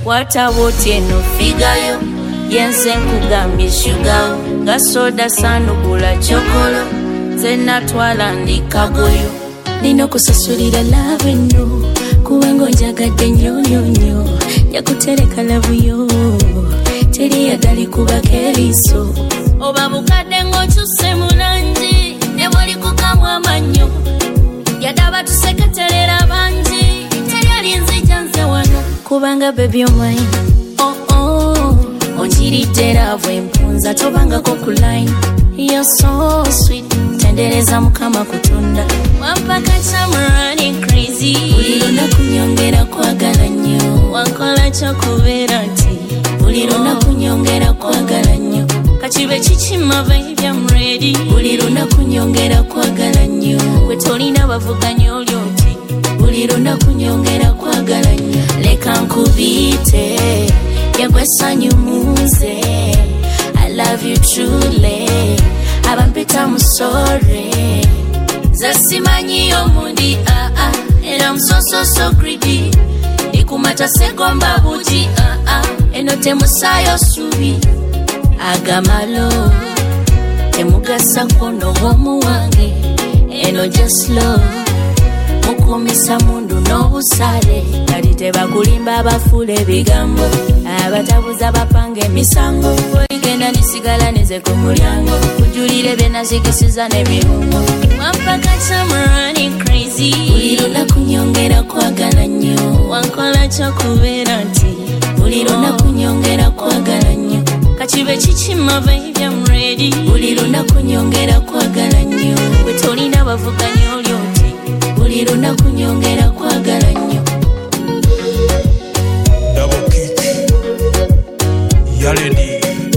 Watawote no figayo yense nkugambye shugawo gasoda sanukula chokolo zena twala ndikagoyo nino kusasulira love no kuwengo njagadde nyonyonyo yakutereka lavuyo teri yadali kuba keriso oba bukadde ng'okyuse mulangi ne bw'oli kukamwa amanyo yadaba tuseketerera bangi teri alinzija nze wano kubanga baby you're mine onjiridde love empunza tobangako ku line you're so sweet tendereza mukama kutunda wampaka I'm running crazy buli lunaku nyongera kwagala nnyo wankola kyokubeera nti buli lunaku nyongera kwagala nnyo kakibe kikima baby I'm ready buli lunaku nyongera kwagala nnyo we tolina bavuganya oli oti buli lunaku nyongera kwagala nnyo leka nkubite yagwe sanyu muze I love you truly abampita musore zasimanyi omundi and I'm so greedy nikumata segomba buji eno temusayo subi agamalo temugasa kono womu wange eno just love mukumisa mundu n'obusale kati tebakulimba abafula ebigambo abatabuza bapange emisango oligenda nisigala neze ku mulyango kujulire byenazikisiza n'ebirungo wampaka I'm running crazy buli lunaku nyongera kwagala nnyo wankola kyokubeera nti buli lunaku nyongera kwagala nnyo kakibe kikima baby I'm ready buli lunaku nyongera kwagala nnyo we tolina bavuganya oli oti buli lunaku nyongera kwagala nnyo Double kick Yaledi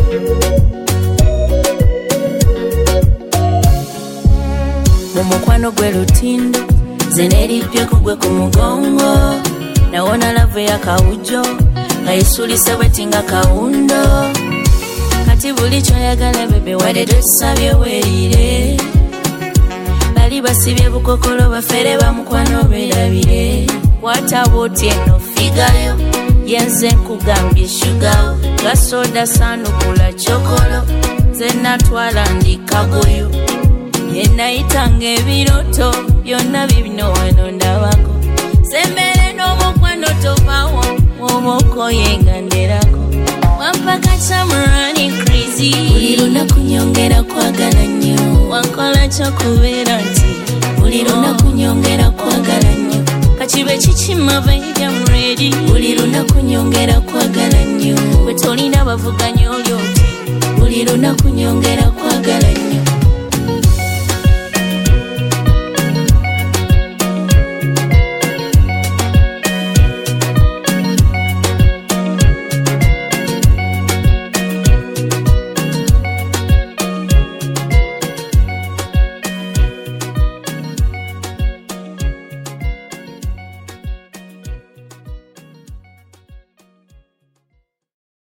mumukwano gwe lutindo zeneripye kugwe ku mugongo nawona lavu ya kawujo nga yesulise bwetinga kawundo kati buli kyoyagala bebe wadde tosabye werire bali basibye bukokolo bafere bamukwano berabire watawote no figayo yense nkugambye shugawo gasoda sanukula chokolo zena twala ndikagoyo yenayitanga ebiroto byonna bibino wano ndabako sembere n'omukwano tovawo wobokoyenga nderako wampaka I'm running crazy buli lunaku nyongera kwagala nnyo wankola kyokubeera nti buli lunaku nyongera kwagala nnyo kakibe kikima baby I'm ready buli lunaku nyongera kwagala nnyo we tolina bavuganya oli oti buli lunaku nyongera kwagala nnyo